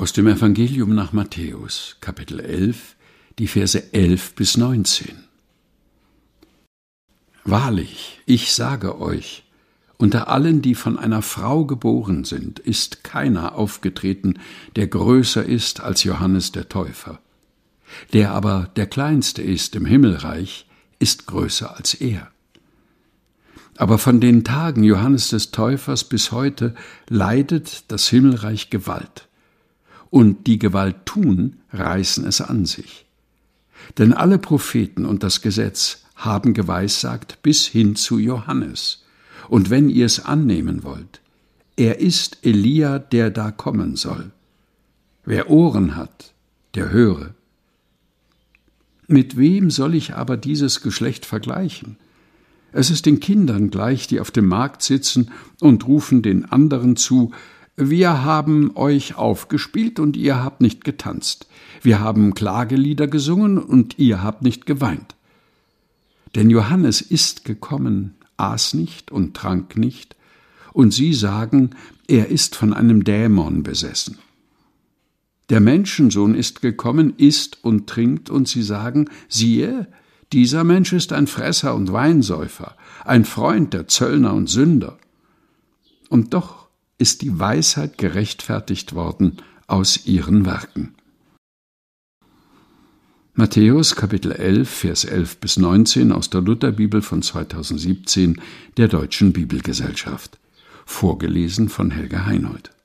Aus dem Evangelium nach Matthäus, Kapitel 11, die Verse 11 bis 19. Wahrlich, ich sage euch, unter allen, die von einer Frau geboren sind, ist keiner aufgetreten, der größer ist als Johannes der Täufer. Der aber der Kleinste ist im Himmelreich, ist größer als er. Aber von den Tagen Johannes des Täufers bis heute leidet das Himmelreich Gewalt. Und die Gewalt tun, reißen es an sich. Denn alle Propheten und das Gesetz haben geweissagt bis hin zu Johannes. Und wenn ihr es annehmen wollt, er ist Elia, der da kommen soll. Wer Ohren hat, der höre. Mit wem soll ich aber dieses Geschlecht vergleichen? Es ist den Kindern gleich, die auf dem Markt sitzen und rufen den anderen zu: Wir haben euch aufgespielt und ihr habt nicht getanzt. Wir haben Klagelieder gesungen und ihr habt nicht geweint. Denn Johannes ist gekommen, aß nicht und trank nicht, und sie sagen, er ist von einem Dämon besessen. Der Menschensohn ist gekommen, isst und trinkt, und sie sagen, siehe, dieser Mensch ist ein Fresser und Weinsäufer, ein Freund der Zöllner und Sünder. Und doch ist die Weisheit gerechtfertigt worden aus ihren Werken. Matthäus, Kapitel 11, Vers 11 bis 19 aus der Lutherbibel von 2017 der Deutschen Bibelgesellschaft. Vorgelesen von Helga Heinold.